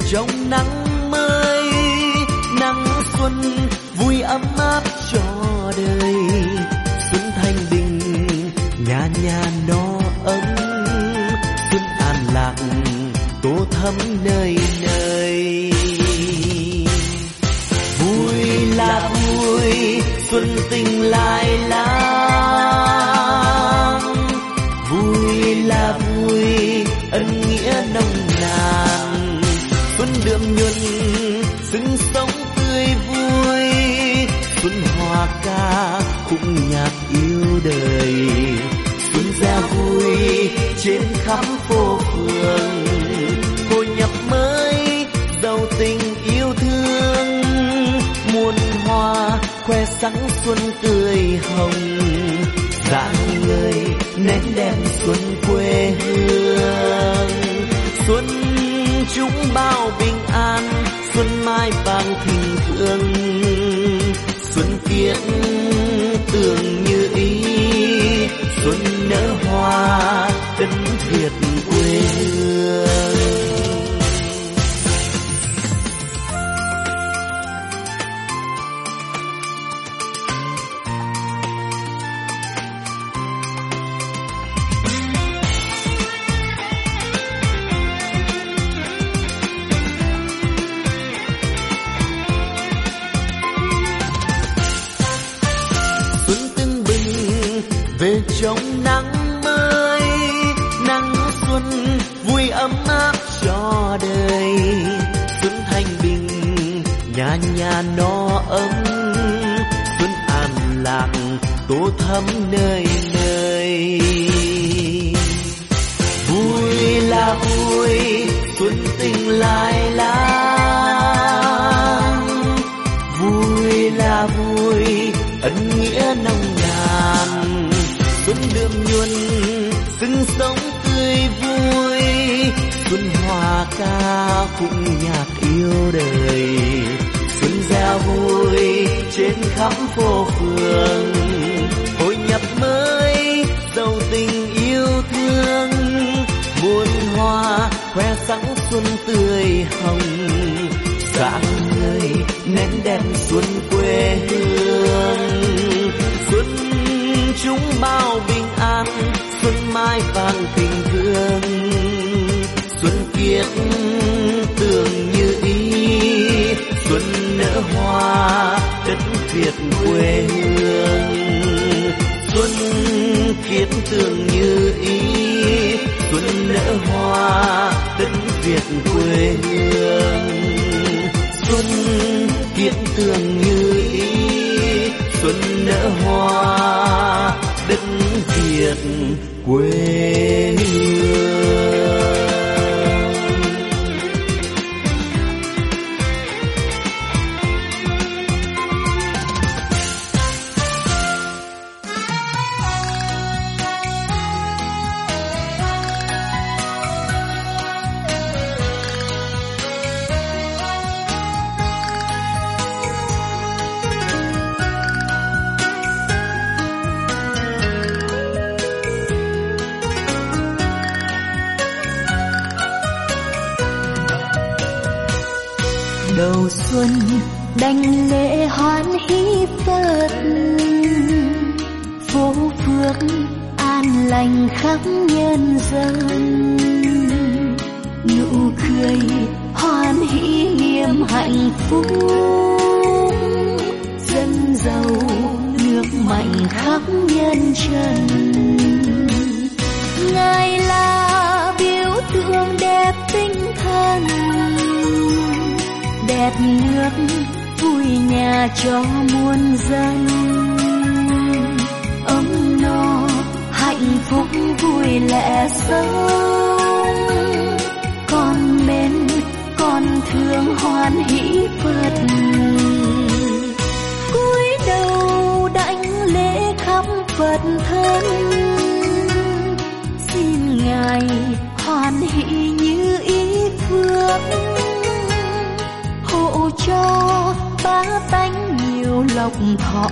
trong nắng mới, nắng xuân vui ấm áp cho đời. Xuân thanh bình nhà nhà no ấm, xuân an lạc tô thắm nơi nơi. Vui là vui, xuân tình lại lắm. Vui là vui, ân nghĩa nồng nàn. Xuân đượm nhuần, sưng sống tươi vui. Xuân hòa ca, khúc nhạc yêu đời. Xuân ra vui trên khắp phố phường. Hội nhập mới, giàu tình yêu thương. Muôn hoa khoe sắc xuân tươi hồng. Rạng ngời nén đèn xuân quê hương. Xuân chúng bao bình an, xuân mai vàng thịnh vượng. Xuân kiết tường như ý, xuân nở hoa đất Việt quê hương. Về trong nắng mới, nắng xuân vui ấm áp cho đời. Xuân thanh bình nhà nhà no ấm, xuân an lạc tô thắm nơi nơi. Vui là vui, xuân tình lại lắm. Vui là vui, ân nghĩa nồng nàn. Xuân đượm nhuần, sưng sống tươi vui. Xuân hòa ca, khúc nhạc yêu đời. Xuân ra vui trên khắp phố phường. Hội nhập mới, giàu tình yêu thương. Muôn hoa khoe sắc xuân tươi hồng. Rạng ngời nén đèn xuân quê hương. Xuân chúng bao bình an, xuân mai vàng thịnh vượng. Xuân kiết tường như ý, xuân nở hoa đất Việt quê hương. Xuân kiết tường như ý, xuân nở hoa đất Việt quê hương. Xuân kiết tường như ý, xuân nở hoa đất Việt quê hương. Đầu xuân đảnh lễ hoan hỷ Phật, phố phước an lành khắp nhân dân. Nụ cười hoan hỷ niềm hạnh phúc, dân giàu nước mạnh khắp nhân trần. Ngài là biểu tượng đẹp tinh thần, đẹp nước vui nhà cho muôn dân. Ấm no hạnh phúc vui lẽ sống, con mến con thương hoan hỷ Phật. Cúi đầu đảnh lễ khắp Phật thân, xin Ngài hoan hỷ như ý phước, hộ cho bá tánh nhiều lộc thọ,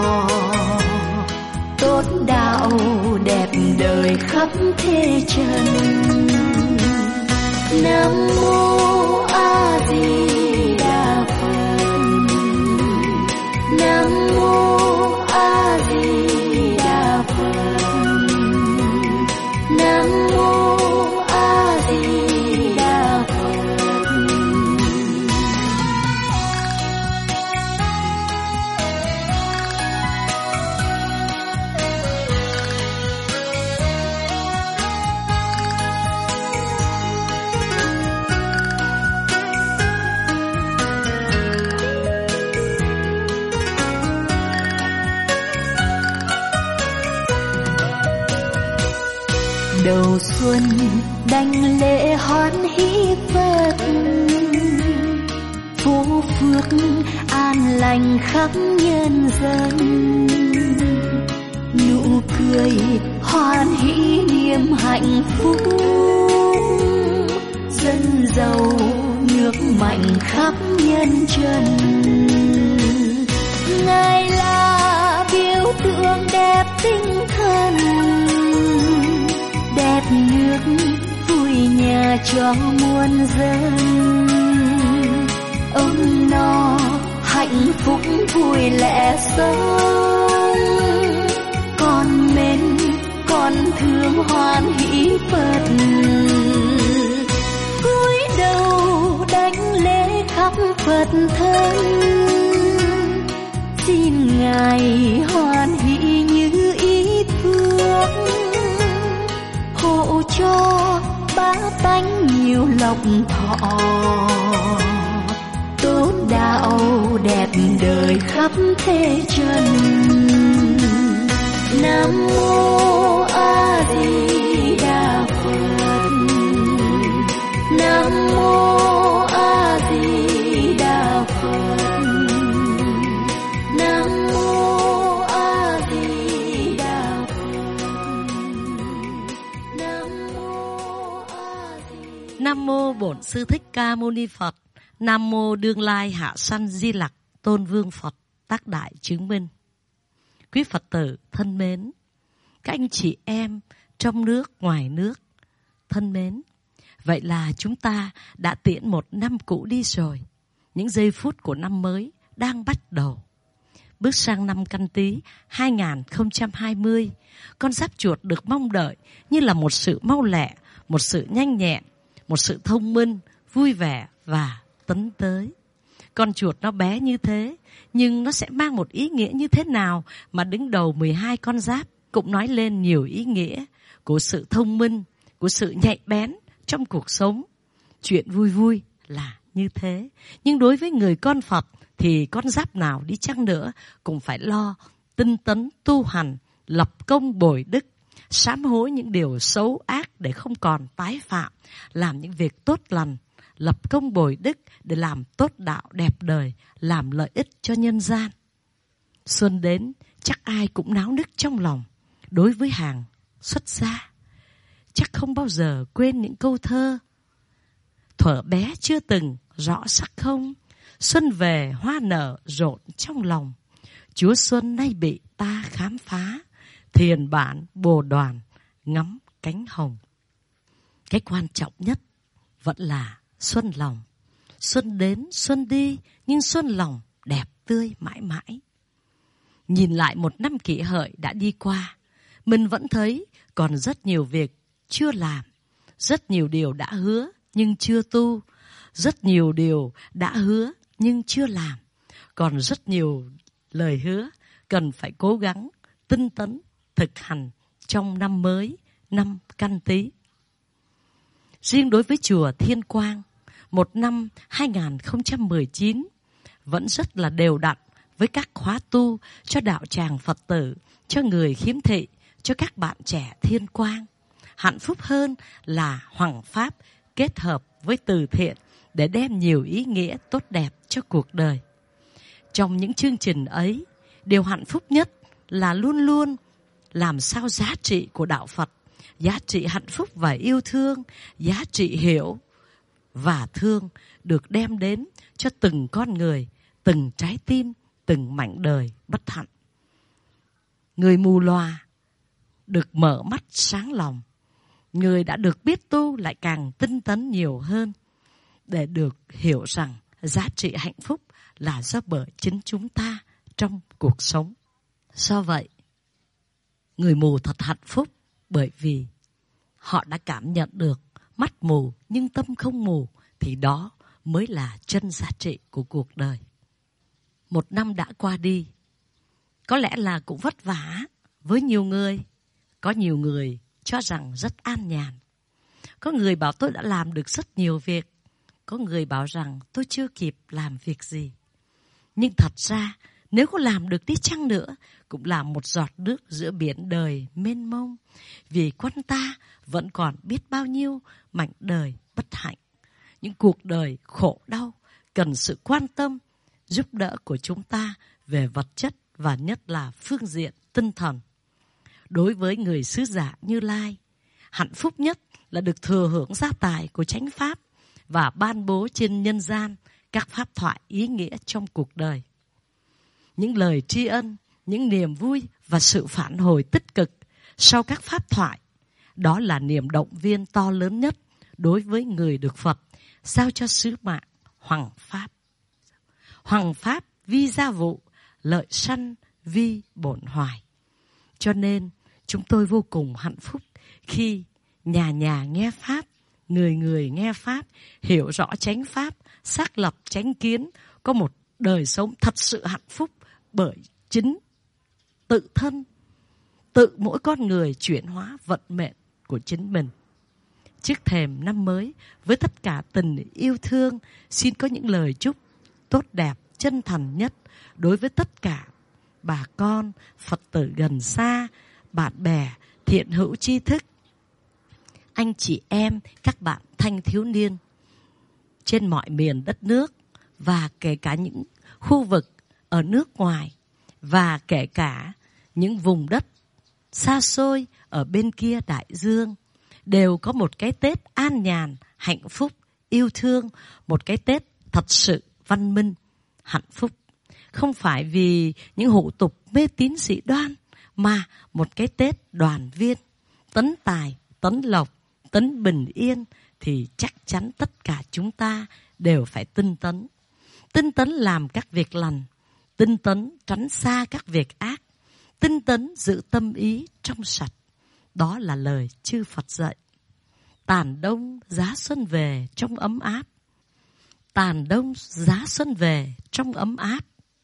tốt đạo đẹp đời khắp thế trần. Nam mô A đầu xuân đảnh lễ hoan hỷ Phật, phúc phước an lành khắp nhân dân, nụ cười hoan hỷ niềm hạnh phúc, dân giàu nước mạnh khắp nhân trần. Ngài là biểu tượng đẹp tinh thần, đẹp nước vui nhà cho muôn dân. Ấm no hạnh phúc vui lẽ sống, con mến con thương hoan hỷ Phật. Cúi đầu đảnh lễ khắp Phật thân, xin Ngài hoan hỷ như ý thương, hộ cho bá tánh nhiều lộc thọ, tốt đạo đẹp đời khắp thế trần. Nam mô A Di Đà Phật, Nam mô A Di Đà Phật, Nam mô A Di Đà Phật, Nam mô A Di. Nam mô Bổn Sư Thích Ca Mâu Ni Phật. Nam mô Đương Lai Hạ Sanh Di Lặc Tôn Vương Phật Tác Đại Chứng Minh. Quý Phật tử thân mến, các anh chị em trong nước, ngoài nước thân mến, vậy là chúng ta đã tiễn một năm cũ đi rồi. Những giây phút của năm mới đang bắt đầu. Bước sang năm Canh Tý 2020, con giáp chuột được mong đợi như là một sự mau lẹ, một sự nhanh nhẹn, một sự thông minh, vui vẻ và tấn tới. Con chuột nó bé như thế, nhưng nó sẽ mang một ý nghĩa như thế nào mà đứng đầu 12 con giáp cũng nói lên nhiều ý nghĩa của sự thông minh, của sự nhạy bén trong cuộc sống. Chuyện vui vui là như thế. Nhưng đối với người con Phật thì con giáp nào đi chăng nữa cũng phải lo tinh tấn tu hành, lập công bồi đức, sám hối những điều xấu ác để không còn tái phạm, làm những việc tốt lành, lập công bồi đức để làm tốt đạo đẹp đời, làm lợi ích cho nhân gian. Xuân đến, chắc ai cũng náo nức trong lòng. Đối với hàng xuất gia, chắc không bao giờ quên những câu thơ. Thuở bé chưa từng rõ sắc không, xuân về hoa nở rộn trong lòng. Chúa Xuân nay bị ta khám phá, thiền bản bồ đoàn ngắm cánh hồng. Cái quan trọng nhất vẫn là xuân lòng. Xuân đến, xuân đi, nhưng xuân lòng đẹp tươi mãi mãi. Nhìn lại một năm Kỷ Hợi đã đi qua, mình vẫn thấy còn rất nhiều việc chưa làm. Rất nhiều điều đã hứa nhưng chưa tu. Rất nhiều điều đã hứa nhưng chưa làm. Còn rất nhiều lời hứa cần phải cố gắng, tinh tấn, thực hành trong năm mới, năm Canh Tý. Riêng đối với chùa Thiên Quang, một năm 2019 vẫn rất là đều đặn với các khóa tu cho đạo tràng Phật tử, cho người khiếm thị, cho các bạn trẻ Thiên Quang. Hạnh phúc hơn là hoằng pháp kết hợp với từ thiện để đem nhiều ý nghĩa tốt đẹp cho cuộc đời. Trong những chương trình ấy, điều hạnh phúc nhất là luôn luôn làm sao giá trị của đạo Phật, giá trị hạnh phúc và yêu thương, giá trị hiểu và thương được đem đến cho từng con người, từng trái tim, từng mảnh đời bất hạnh. Người mù lòa được mở mắt sáng lòng, người đã được biết tu lại càng tinh tấn nhiều hơn để được hiểu rằng giá trị hạnh phúc là do bởi chính chúng ta trong cuộc sống. Do vậy, người mù thật hạnh phúc bởi vì họ đã cảm nhận được mắt mù nhưng tâm không mù, thì đó mới là chân giá trị của cuộc đời. Một năm đã qua đi, có lẽ là cũng vất vả với nhiều người. Có nhiều người cho rằng rất an nhàn. Có người bảo tôi đã làm được rất nhiều việc. Có người bảo rằng tôi chưa kịp làm việc gì. Nhưng thật ra Nếu có làm được đi chăng nữa, cũng là một giọt nước giữa biển đời mênh mông. Vì quanh ta vẫn còn biết bao nhiêu mảnh đời bất hạnh. Những cuộc đời khổ đau cần sự quan tâm, giúp đỡ của chúng ta về vật chất và nhất là phương diện tinh thần. Đối với người sứ giả Như Lai, hạnh phúc nhất là được thừa hưởng gia tài của chánh pháp và ban bố trên nhân gian các pháp thoại ý nghĩa trong cuộc đời. Những lời tri ân, những niềm vui và sự phản hồi tích cực sau các pháp thoại, đó là niềm động viên to lớn nhất đối với người được Phật giao cho sứ mạng hoằng pháp. Hoằng pháp vi gia vụ, lợi sanh vi bổn hoài. Cho nên chúng tôi vô cùng hạnh phúc khi nhà nhà nghe pháp, người người nghe pháp, hiểu rõ chánh pháp, xác lập chánh kiến, có một đời sống thật sự hạnh phúc bởi chính tự thân, tự mỗi con người chuyển hóa vận mệnh của chính mình. Trước thềm năm mới, với tất cả tình yêu thương, xin có những lời chúc tốt đẹp, chân thành nhất đối với tất cả bà con, Phật tử gần xa, bạn bè, thiện hữu tri thức, anh chị em, các bạn thanh thiếu niên trên mọi miền đất nước và kể cả những khu vực ở nước ngoài và kể cả những vùng đất xa xôi ở bên kia đại dương đều có một cái Tết an nhàn, hạnh phúc, yêu thương, một cái Tết thật sự văn minh, hạnh phúc. Không phải vì những hủ tục mê tín dị đoan mà một cái Tết đoàn viên, tấn tài, tấn lộc, tấn bình yên thì chắc chắn tất cả chúng ta đều phải tinh tấn. Tinh tấn làm các việc lành, tinh tấn tránh xa các việc ác, tinh tấn giữ tâm ý trong sạch. Đó là lời chư Phật dạy. Tàn đông giá xuân về trong ấm áp. Tàn đông giá xuân về trong ấm áp.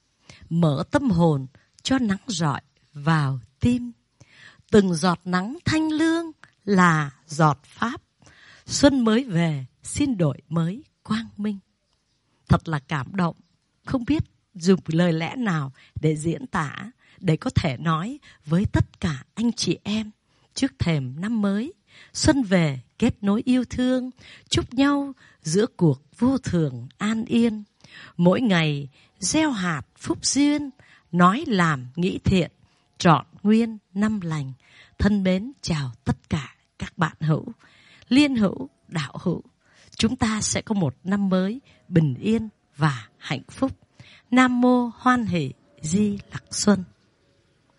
Mở tâm hồn cho nắng rọi vào tim. Từng giọt nắng thanh lương là giọt pháp. Xuân mới về xin đổi mới quang minh. Thật là cảm động. Không biết dùng lời lẽ nào để diễn tả, để có thể nói với tất cả anh chị em trước thềm năm mới. Xuân về kết nối yêu thương, chúc nhau giữa cuộc vô thường an yên. Mỗi ngày gieo hạt phúc duyên, nói làm nghĩ thiện, trọn nguyên năm lành. Thân mến chào tất cả các bạn hữu, liên hữu, đạo hữu. Chúng ta sẽ có một năm mới bình yên và hạnh phúc. Nam mô Hoan Hỷ Di Lặc Xuân.